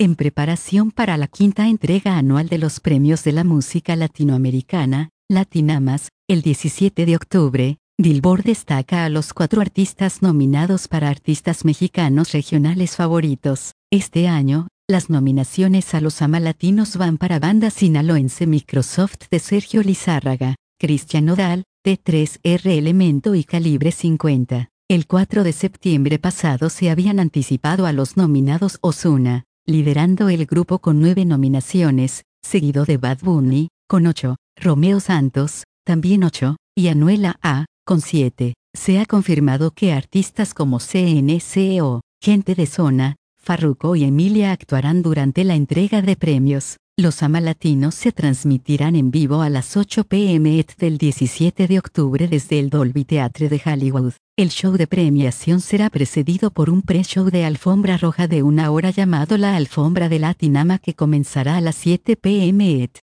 En preparación para la quinta entrega anual de los Premios de la Música Latinoamericana, Latinamas, el 17 de octubre, Billboard destaca a los 4 artistas nominados para Artistas Mexicanos Regionales Favoritos. Este año, las nominaciones a los AMA Latinos van para Banda Sinaloense Microsoft de Sergio Lizárraga, Cristian Nodal, T3R Elemento y Calibre 50. El 4 de septiembre pasado se habían anticipado a los nominados Ozuna, liderando el grupo con 9 nominaciones, seguido de Bad Bunny, con 8, Romeo Santos, también 8, y Anuel AA, con 7. Se ha confirmado que artistas como CNCO, Gente de Zona, Farruko y Emilia actuarán durante la entrega de premios. Los AMA Latinos se transmitirán en vivo a las 8 p.m. del 17 de octubre desde el Dolby Theatre de Hollywood. El show de premiación será precedido por un pre-show de alfombra roja de 1 hora llamado La Alfombra de Latinama que comenzará a las 7 p.m.